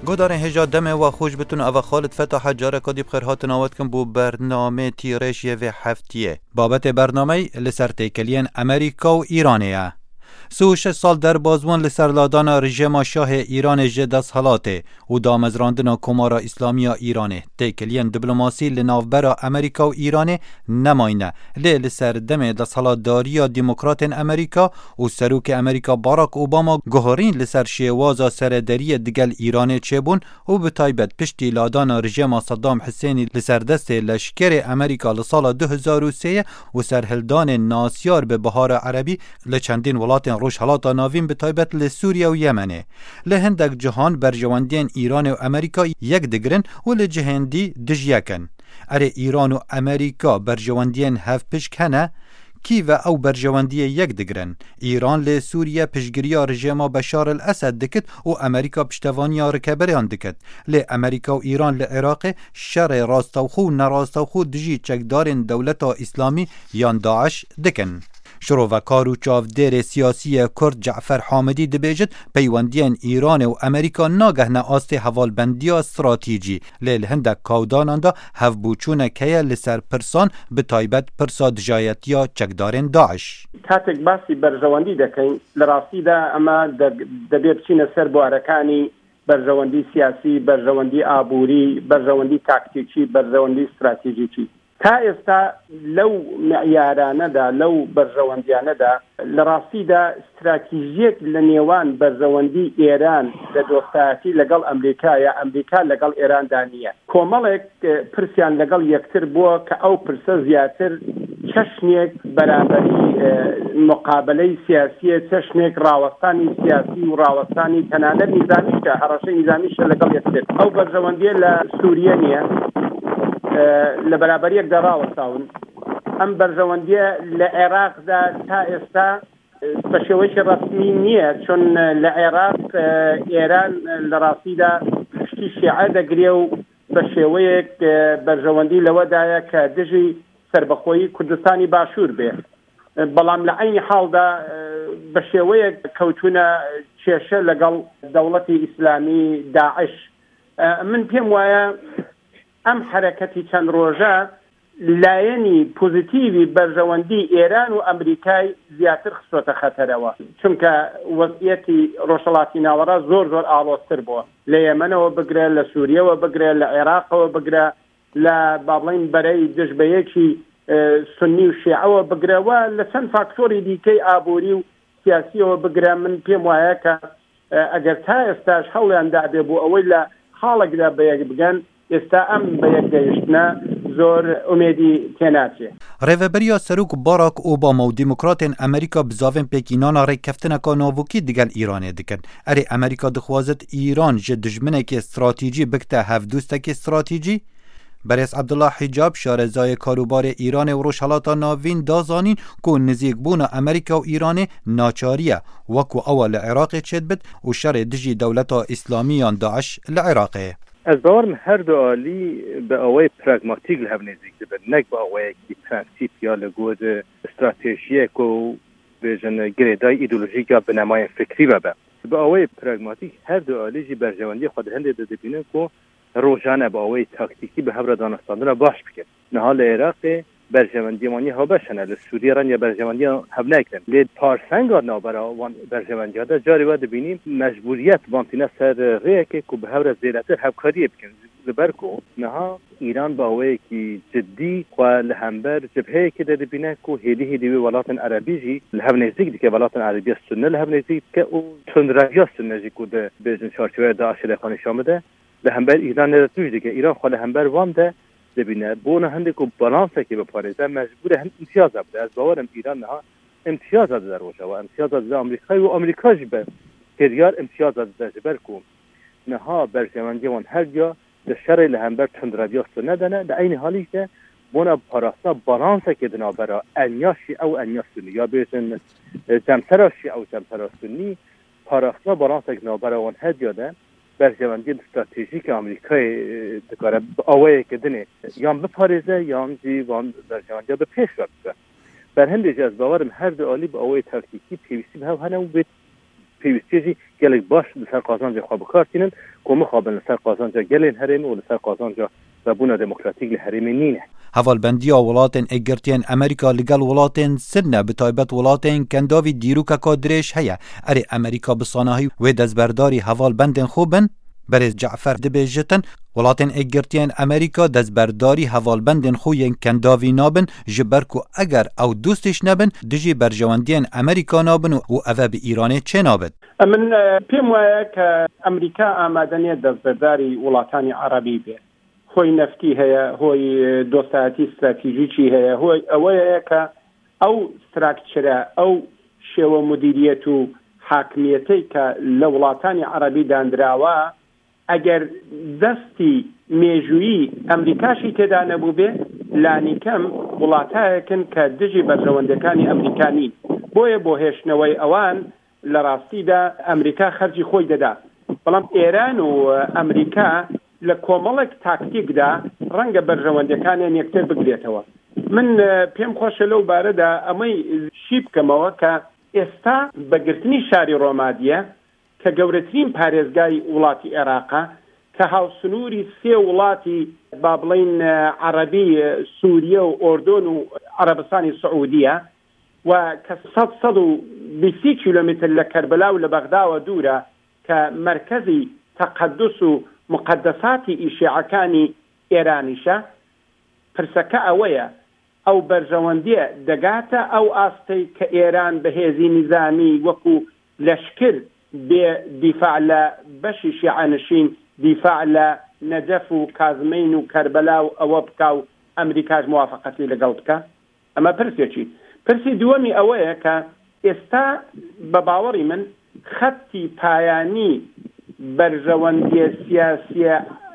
گودار هجا دمه و خوش بتون او خالد فتح جاره کدی بخیر هات نوات کن بو برنامه تیرشیه و هفتیه بابت برنامه لسر تیکلین امریکا و ایرانیه 36 سال در بازوان لسرلادان رژیم شاه ایران جدس حالاته و دامزراندن کمارا اسلامی ایرانه تکلین دیپلماسی لناوبر امریکا و ایرانه نماینه لسر دم دس حالاتداری دموکرات امریکا و سروک امریکا باراک اوباما گهارین لسر شیوازا سردری دگل ایرانه چبون و به تایبت پشتی لادان رژیم صدام حسینی لسر دست لشکر امریکا لسال 2003 و سرهلدان ناسیار به بهار عربی لچندین ولات روش حالاتا ناوین به تایبت لسوریا و یمنه لهندک جهان برجواندین ایران و امریکا یک دگرن و لجهندی دجیکن اره ایران و امریکا برجواندین هف پشکنه کی و او برجواندی یک دگرن ایران لسوریا پشگریا رژیم بشار الاسد دکت و امریکا پشتوانی رکبریان دکت امریکا و ایران لعراق شر راستوخو نراستوخو دجی چکدارن دولت اسلامی یان داعش دکن شروع و کارو چاودر سیاسی کرد جعفر حامدی دبیجد پیوندین ایران و امریکا ناگه ناست حوالبندی استراتیجی لیل هندک کودانان دا هفبوچون که لسر پرسان به تایبت پرسا دجایت یا چکدارن داعش کاتک باسی برجواندی دکن لراسی دا اما دبیر چین سر بوارکانی برجواندی سیاسی برجواندی آبوری برجواندی تاکتیکی برجواندی استراتیجیکی تا ئێستا لەو معیارانەدا لەو بەرژەوەندیانەدا لە ڕاستیدا استراتیژیەک لە نێوان بەرژەوەندی ئێران لە دۆستایەتی لەگەڵ ئەمریکایە ئەمریکا لەگەڵ ئێراندا نییە کۆمەڵێک پرسیان لەگەڵ یەکتر بووە کە ئەو پرسە زیاتر چەشنێک بەرامبەری مقابلەی سیاسیە چەشنێک ڕاوەستانی سیاسی و ڕاوەستانی تەنانەت نیزامیشە هەڕەشەی نیزامیشە لەگەڵ یەکتر ئەو بەرژەوەندیە لە سووریە نییە لە بەرابەریەکدا ڕاوەستاون ئەم بەرژەوەندیە لە عێراقدا تا ئێستا بە شێوەیەکی ڕەسمی نییە چون لە عێراق ئێران لە ڕاستیدا پشتی شیعە دەگرێ و بە شێوەیەک بەرژەوەندی لەوەدایە کە دژی سربەخۆیی کوردستانی باشوور بێ بەڵام لە عینی حاڵدا بە شێوەیەک کەوتونە کێشە لەگەڵ دەوڵەتی ئیسلامی داعش من پێم وایە ئەم حرەکەتی چەند ڕۆژە لایەنی پۆزیتیڤی بەرژەوەندی ئێران و ئەمریکای زیاتر خستۆتە خەتەرەوە چونکە وەزعیەتی ڕۆژهەڵاتی ناوەڕا زۆر ئاڵۆزتر بووە لە یەمەنەوە بگرێ لە سووریەوە بگرێ لە عێراقەوە بگرێ لە با بڵێن بەرەی دژبەیەکی سنی و شیعەوە بگرەوە لە چەند فاکتۆری دیکەی ئابووری و سیاسیەوە بگرە من پێم وایە کە ئەگەر تا ئێستاش هەوڵیاندا بێ بوو ئەوەی لە حاڵێکدا بەیەک بگەن ئێستا ئەم بەیەک گەیشتنە زۆر ئومێدی تێناچێ ڕێڤەبەریا سەرۆک باراک ئۆباما و دیموکراتên ئەمریکا bi zavên pêkînana rêkeftineka navokî digel Îranê dikin. Erê Amerîka dixwazit Îran ji dijminekê stratîjî bikte hevdûstekê stratîjî? Berêz Abdullah Hicab şarezayê karûbarê Îranê û Rojhelata Navîn da zanîn ku nizîkbûna Amerîka û Îranê naçarî ye wekû ewa li Iraqê çêdibit û şerê dijî dewleta Îslamî yan Daeş li Iraqê. Ez bawarım her du alî bi awayê pragmatîk li hev nêzik dibin nek bi awayekî prensîp ya li god stratejiyek û bêjin girêdayî îdeolojîk ya binemayên fikrî vebe bi awayê pragmatîk her du alî jî berjewendiyê xwe di hindê de dibînin ku rojane bi awayê taktîkî bi hev re danastandina baş bikin niha li Iraqê berjewendiyê wanî hewbeş hene li Sûriye re ya berjewendiya hev nekirin lê parsenga navbera wan berjewendiya de carî we dibînî mecburiyet vantîne ser rêyekê ku bi hev re zêdetir hevkariyê bikin li ber ku niha İran bi awayekî ciddî xwe li hember cibheyekê de dibîne ku hêdî wê welatên Erebî jî li hev nêzik dike welatên Erebiya Sunne li hev nêzik dike û tundreviya Sunne jî ku di bêjin çarçoveya Daişê xwe nîşan bide li hember İran ne tûj dike İran xwe li hember wan de dibîne bona hindek û balansekê biparêze mecbûr e hin imtiyaza bide ez bawerim İran niha imtiyaza dide roja imtiyaza dide Amerîkayê û Amerîka jî be hêdiyar imtiyaza dide ji ber ku niha berjewendiyê wan her ya di şerê li hember tundreviya Sunne de ne li aynî halî de bona parastina balansekê di navbera enya şî ew enya Sunnî ya bêjin cemsera şî ew cemsera Sunnî parastina balansek navbera wan hediya de berjewendiyê stratejîk Amerîkayê dikare bi awayekê dinê yan biparêze yan jî van berjewendiya bi pêş ve bibe berhindê jî ez bawerim her du alî bi awayê taktîkî pêwîstî bi hev hene û bê پیوستیجی گلک باش لسر قازانجا خواب کارتینن که مخابن لسر قازانجا گلین هرم و لسر قازانجا زبون دموکراتیک لهرم نینه. هەڤڵبەندیە وڵاتên ئەگرتیان ئەمریکا لەگەڵ وڵاتên سنە بتایبەت وڵاتên کەنداوی دیروکەکە درێژ هەیە ئەرێ ئەمریکا بساناهی وێ دەستبەرداری هەڤڵبەندên خۆ بن بەرێز جەعفەر دەبێژتن وڵاتên ئەگرتیان ئەمریکا دەستبەرداری هەڤڵبەندên خۆیان کەنداوی نابن ji ber ku eger ew dûstîş nebin dijî berjewendiyên ئەمریکا نابن و ev bi Îranê çê nabin. من پێم وایە کە ئەمریکا ئامادەنیە دەستبەرداری وڵاتانی عەرەبی بێ. هۆی نەفتی هەیە، هۆی دۆستایەتی استراتیژیکی هەیە، هۆی ئەوەیە کە ئەو ستراکچرە ئەو شێوە مدیریەت و حاکمیەتەی کە لە وڵاتانی عەرەبی دانراوە ئەگەر دەستی مێژویی ئەمریکاشی تێدا نەبوو بێ لانیکەم وڵاتایەکن کە دژی بەرژەوەندەکانی ئەمریکانین بۆیە بۆ هێشتنەوەی ئەوان لە ڕاستیدا ئەمریکا خەرجی خۆی دەدا بەڵام ئێران و ئەمریکا لە کۆمەڵێک تاکتیکدا ڕەنگە بەرژەوەندەکانیان یەکتر بگرێتەوە. من پێم خۆشە لەو بارەدا ئەمەی شی بکەمەوە کە ئێستا بەگرتنی شاری ڕۆمادیە کە گەورەترین پارێزگای وڵاتی عێراقا کە هاوسنووری سێ وڵاتی با بڵین عەرەبی سووریە و ئۆردۆن و عەرەبستانی سعودیە و کە 120 کیلۆمتر لە کەربەلا و لە بەغداوە دوورە کە مرکزی تەقەدس و مقدساتی ئیشیعەکانی ئێرانیشە پرسەکە ئەوەیە ئەو بەرژەوەندیە دەگاتە ئەو ئاستەی کە ئێران بەهێزی نظامی وەکو لەشکر بێ دیفاع لە بەشی شیعەنشین دیفاع لە نەجەف و کازمین و کەربەلا و ئەوە بکا و ئەمریکاش موافقەتی لەگەڵ بکە. ئەمە پرسێکی. پرسی دووەمی ئەوەیە کە ئێستا بە باوەڕی من خەتی پایانی بەرژەوەندیە سیاسیە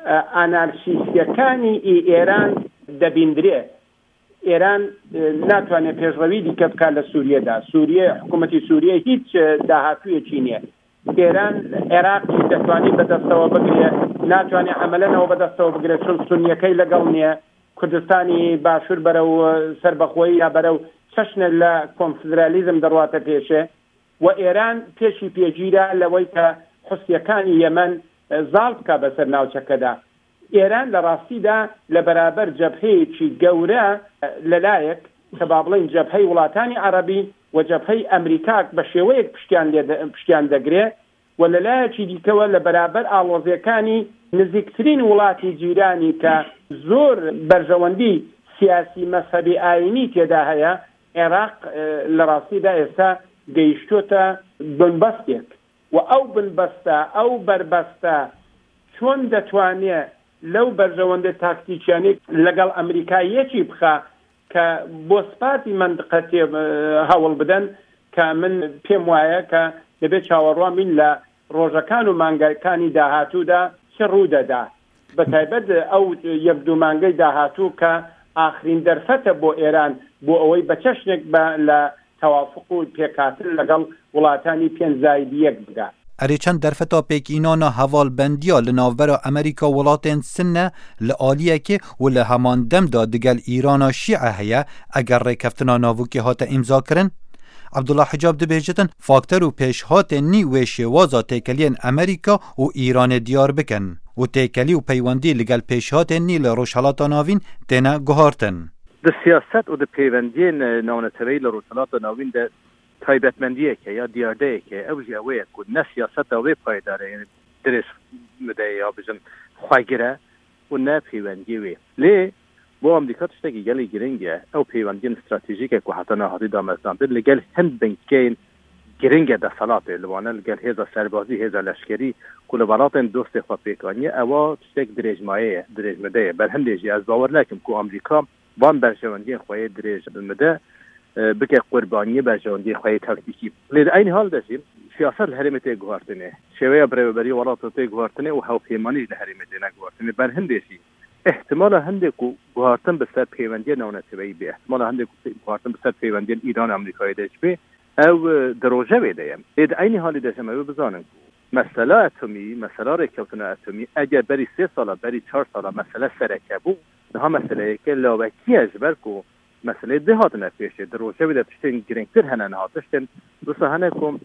ئانارشیستیەکانی ئێران دەبیندرێ. ئێران ناتوانێت پێشڕەوی دیکە بکات لە سووریەدا. سووریە حکوومەتی سووریە هیچ داهاتوویەکی نییە. ئێران عێراقی دەتوانێت بەدەستەوە بگرێ ناتوانێت عەمەلەنەوە بەدەستەوە بگرێت چون سونیەکەی لەگەڵ نییە. کوردستانی باشوور بەرەو سەربەخۆیی یا بەرەو چەشنە لە کۆنفدرالیزم دەڕواتە پێشێ و ئێران پێشی پێگیرە لەوەی کە حوسیەکانی یەمەن زاڵ بکە بەسەر ناوچەکەدا. ئێران لە ڕاستیدا لە بەرابەر جەبهەیەکی گەورە لەلایەک کە با بڵین جەبهەی وڵاتانی عەرەبی و جەبهەی ئەمریکا بە شێوەیەک پشتیان دەگرێت و لەلایەکی دیکەوە لە بەرابەر ئاڵۆزیەکانی نزیکترین وڵاتی جیرانی کە زۆر بەرژەوەندی سیاسی مەسەبی ئاینی تێدا هەیە عێراق لە ڕاستیدا ئێستا گەیشتۆتە بنبەستێک و ئەو بنبەستە ئەو بربەستە چۆن دەتوانێت لەو بەرژەوەندە تاکتیکیانێ لەگەڵ ئەمریکایەکی بخە کە بۆ سپاتی مندقەتی هەوڵ بدەن کە من پێم وایە کە دەبێت چاوەڕوامین لە ڕۆژەکان و مانگەکانی داهاتوودا چه ڕوودەدا بەتایبەت ئەو یەک دوو مانگەی داهاتوو کە ئاخرین دەرفەتە بۆ ئێران بۆ ئەوەی بە چەشنێک لە تەوافق و پێکاتن لەگەڵ وڵاتانی پێنجایدیەک بگات. ئەرێ چەند دەرفەتا پێکئینانە هەڤاڵبەندیە لە ناوبەرە ئەمریکا وڵاتên سنە لە ئالیەکێ و لە هەمان دەمدا دگەل ئیرانە شیعە هەیە ئەگەر ڕێکەفتنا ناووکی هاتە ئیمزاکردن. عەبدوڵڵا حجاب دەبێژتن فاکتەر و پێشهاتên نی وێ شێوازا تێکەلیên ئەمریکا و ئیرانê diyar bikin û têkelî û peywendî li gel pêşhatên nî li rojhelata navîn têne guhartin. Di siyaset û di peywendiyên navneteweyî li rojhelata navîn de taybetmendiyeke ya diyardeyeke ew jî ew ye ku ne siyaseta wê paydarê dirêj mide ya bijin xwegire û ne peywendiyê wê. Lê بۆ ئەمریکا تشتێکی گەلی گرنگە ئەو پەیوەندیên استراتیژیکێک و هاتە ناهاتووی دامەزراندن لەگەل هەند بنکەین گرنگە دەسەڵاتێ لەوانە لەگەل هێزە سەربازی هێزە لەشکری ku li welatên dostê xwe pêkaniye ewa tiştek dirêjmayê dirêjmede ye berhindê jî ez bawer nakim ku Amerîka van berjewendiyên xwe yê dirêj bimide bike qurbaniyê berjewendiyê xwe yê taktîkî. Lê di aynî halde jî siyaset li herêmê tê guhartinê şêweya birêveberî welata tê guhartinê û hewpêmanî li herêmê tê neguhartinê berhindê jî احتمال هندێک و گوهارتن بەسەر پەیوەندیە ناونەتەوەیی بێ احتمال هەندێک گوهارتن بەسەر پەیوەندیên ئیران ئەمریکای دەچ بێ ئەو درۆژە وێ دەیەم لێ عینی حالی دەژەمەوە بزانن مەسەلا ئەتۆمی مەسەلا ڕێککەوتنە ئەتۆمی ئەگەر بەری 3 ساڵە بەری 4 ساڵە مەسەلە سەرەکە بوو نها مەسەلەیەکە لاوەکیە ji ber ku مەسەلەی دهاتنە پێشێ درۆژە وێ دە تشتên girîngtir hene niha tiştên wisa hene ku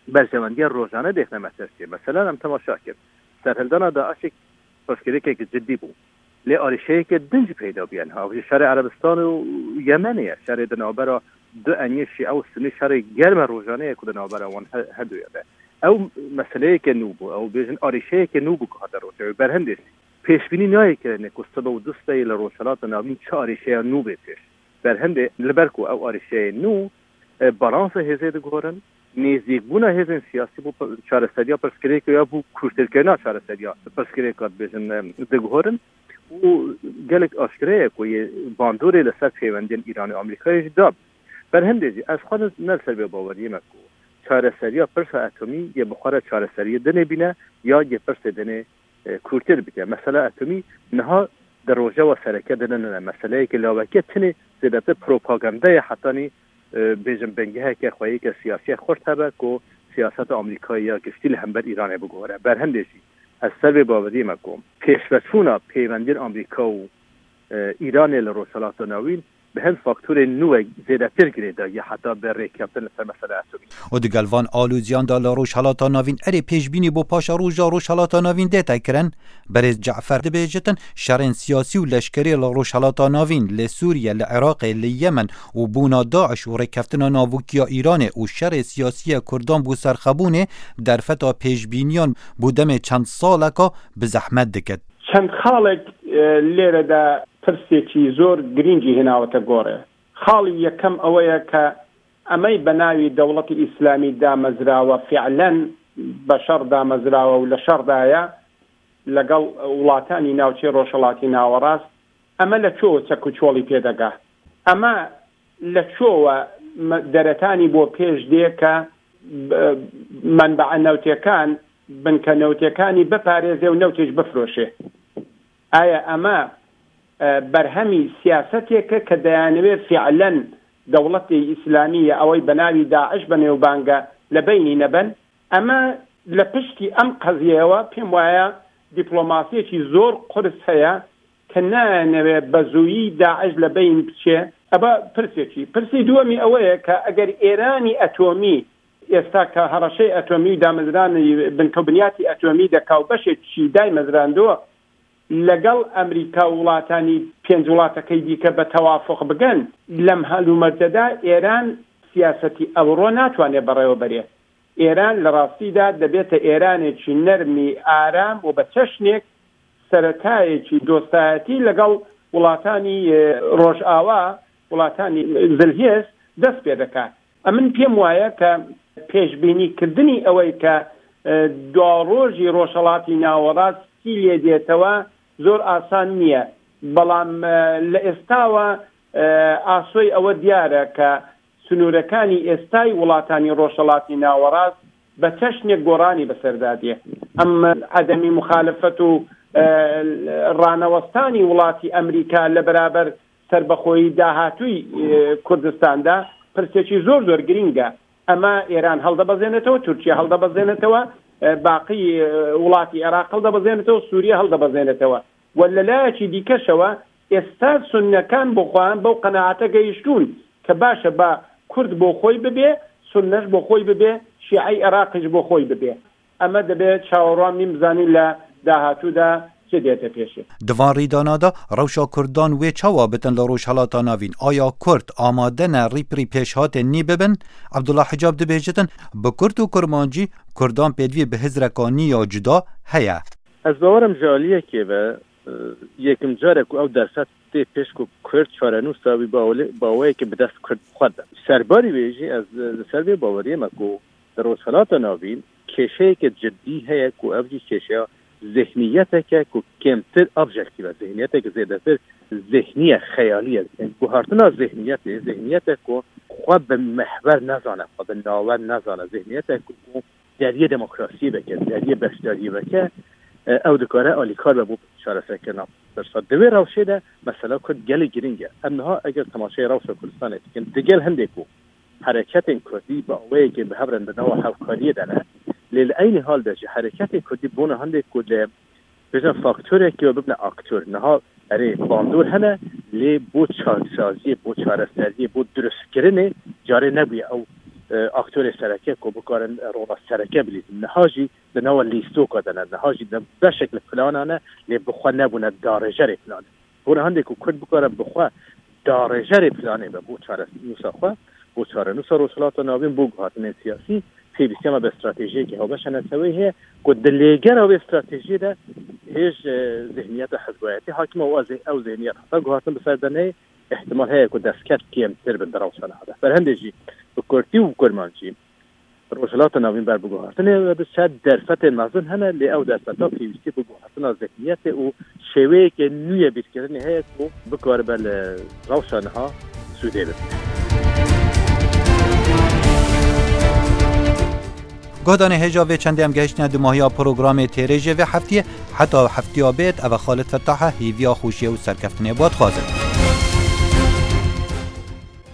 برجوندی روزانه دخنه مترسیه. مثلا هم تماشا کرد سرهلدان داعش پسکری که جدی بود لی آریشه که دنج پیدا بیان ها شهر عربستان و یمنیه شهر دنابرا دو انیه شیعه و سنی شهر گرم روزانه که دنابرا وان هدو یاده او مسئله که نوبو او بیشن آریشه که نوبو که هده روزه برهندش پیشبینی نایی که نکسته و دوسته لروشلات ناوین چه آریشه نوبه پیش برهنده لبرکو او آریشه نو بالانس هزه دگورن نزدیک بونا هزین سیاسی بو چارەسەریya پرسکرێک یا بو کورتکردنا چارەسەریya پرسکرێک بێژن دگورن و gelek aşkireye ku bandorê li ser pêwendiyên Îranê Amerîkayê jî dab berhemdê jî ez xwe nelser bê baweriyê me ku çarəseriya pirsa atomî yê bi xwe re çarəseriyê dinê bîne ya yê pirsê dinê kûrtir bike mesela atomî niha di rojeva sereke dinine meseleyekê lawekê tinê zêdetir propagandayê hetanî بیشتر بنگه که خواهی که سیاسی خورد هست که سیاست آمریکایی یا کشتی همبر ایران بگوره برهندشی از سر باوری مکم پیشوسونا پیوندین آمریکا و ایران لروسالات نوین به هند فاکتور نوع زیاده تر گریده یا حتی به ریکابتن سر مسئله اتمی و دگلوان آلوزیان دا لروش حالاتا نوین اری پیشبینی بو پاشا روش حالاتا نوین دیتا کرن برز جعفر بیجتن شرین سیاسی و لشکری لروش حالاتا نوین لسوریه لعراق لیمن و بونا داعش و ریکابتن ناوکیا ایران و شر سیاسی کردان بو سرخبونه در فتا پیشبینیان بودم چند سالکا به زحمت دکت چند خالق لیره دا پرسێکی زۆر گرنگی هێناوەتە گۆڕێ خاڵی یەکەم ئەوەیە کە ئەمەی بەناوی دەوڵەتی ئیسلامی دامەزراوە فعلەن بە شەڕ دامەزراوە و لە شەڕدایە لەگەڵ وڵاتانی ناوچەی ڕۆژهەڵاتی ناوەڕاست ئەمە لە چۆوە چەک و چۆڵی پێدەگا ئەمە لە چۆوە دەرەتانی بۆ پێش دێ کە منبع نەوتیەکان بنکە نەوتیەکانی بپارێزێ و نەوتێش بفرۆشێ ئایا ئەمە برهمی سیاستێکە کە دەیانەوێت فعلەن دەوڵەتی ئیسلامیە ئەوەی بەناوی داعش بەنێوبانگە لە بینی نەبن ئەمە لە پشتی ئەم قەزیەوە پێم وایە دیپلۆماسیەکی زۆر قرس هەیە کە نایانەوێت بە زوویی داعش لە بین بچێ ئەبە پرسی دووەمی ئەوەیە کە ئەگەر ئێرانی ئەتۆمی ئێستا کە هەڕەشەی ئەتۆمی و دامەزرانی بنکەوبنیاتی ئەتۆمی دەکا و بەشێکی دای مەزراندووە لەگەڵ ئەمریکا وڵاتانی پێنج وڵاتەکەی دیکە بە تەوافق بگەن لەم هەلومەرجەدا ئێران سیاسەتی ئەوڕۆ ناتوانێت بەڕێوە بەرێت ئێران لە ڕاستیدا دەبێتە ئێرانێکی نەرمی ئارام و بە چەشنێک سەرەتایەکی دۆستایەتی لەگەڵ وڵاتانی ڕۆژئاوا وڵاتانی زلهێز دەست پێ دەکات ئەمن پێم وایە کە پێشبینیکردنی ئەوەی کە دواڕۆژی ڕۆژهەڵاتی ناوەڕاست لێ دێتەوە زۆر ئاسان نییە بەڵام لە ئێستاوە ئاسۆی ئەوە دیارە کە سنوورەکانی ئێستای وڵاتانی ڕۆژهەڵاتی ناوەڕاست بە چەشنێک گۆڕانی بەسەردادێ ئەم عەدەمی مخالفەت و ڕانەوەستانی وڵاتی ئەمریکا لە بەرابەر سەربەخۆیی داهاتووی کوردستاندا پرسێکی زۆر گرینگە ئەمە ئێران هەڵدەبەزێنێتەوە تورکیا هەڵدەبەزێنێتەوە باقی وڵاتی عێراق هەڵدەبەزێنێتەوە سووریا هەڵدەبەزێنێتەوە و لەلایەکی دیکەشەوە ئێستا سوننەکان بۆ خۆیان بەو قەناعەتە گەیشتوون کە باشە بە کورد بۆ خۆی ببێ سوننەش بۆ خۆی ببێ شیعەی عێراقیش بۆ خۆی ببێ ئەمە دەبێت چاوەڕوانی بزانین لە داهاتوودا چه دێتە پێشێ دوان ریدانادا ڕەوشا کوردان وێ چاوا بتن لە ڕۆژهەڵاتا ناوین ئایا کورد ئامادەنە ڕیپری پێشهاتێ نی ببن عەبدوڵڵا حجاب دەبێژتن بە کورد و کورمانجی کوردان پێدوی بە هزرەکانی یا جودا هەیە ez bawerim ji aliyekê ve yekim carek ku ew derset tê pêş ku Kurd çarenûsa wî baweyekê bi dest Kurd xwedin serbarî wê jî ez li ser vê baweriyê me ku di rojhelata navîn kêşeyeke ciddî heye ku ev jî kêşeya zihniyeteke ku kêmtir objektiv e zihniyeteke zêdetir zihniye xeyaliye guhartina zihniyete ku xwe bi mehber nezane xwe bi nawer nezane zihniyete ku deriyê demokrasiyê bike deriyê beşdariyê bike ew dikare alîkar be bû çareserkirina pirsat di vê rewşê de mesela Kurd gelê giring e em niha eger temaşayê rewşa Kurdistanê dikin digel hindê ku hereketên Kurdî bi awayekê bi hevrin di nava hevkariyê de ne lê li aynî hal de jî hereketên Kurdî bûne hindê ku lê bijin faktorekî ve bibne aktör niha erê bandor hene lê bû çaresaziyê bû çareseriyê bû durustkirinê carê nebûye ew اکتور سرکه کو بکارن رونا سرکه بلیز نهاجی لنوا لیستو کدن نهاجی به شکل پلانانه لی بخوا نبونه دارجر پلانه بون هنده که کرد بکاره بخوا دارجر پلانه به بو چاره نوسا خوا بو چاره نوسا روشلات ناوین بو گهاتن سیاسی پیوستی ما به استراتژی که هاوش نسوی هی که دلیگر او استراتژی ده هیچ ذهنیت حزبیتی حاکم او ذهنیت حتی گهاتن بسردنه احتمال هي که دستکت کیم تر به دراوشان هذا فرهنده جی بکرتی و کرمانجی روشلات ناوین بر بگوهارتن شاید درفت مغزن هنه لی او درفتا پیوستی بگوهارتن ذهنیت او شوی که نوی بیرکردن هی که بکار بل روشان ها سوده بسید گادان هجاوه چندی هم گشتن دو ماهی پروگرام تیریجه و هفتیه حتی هفتی آبید او خالد فتاحه هیویا خوشیه و سرکفتنه باد خوازد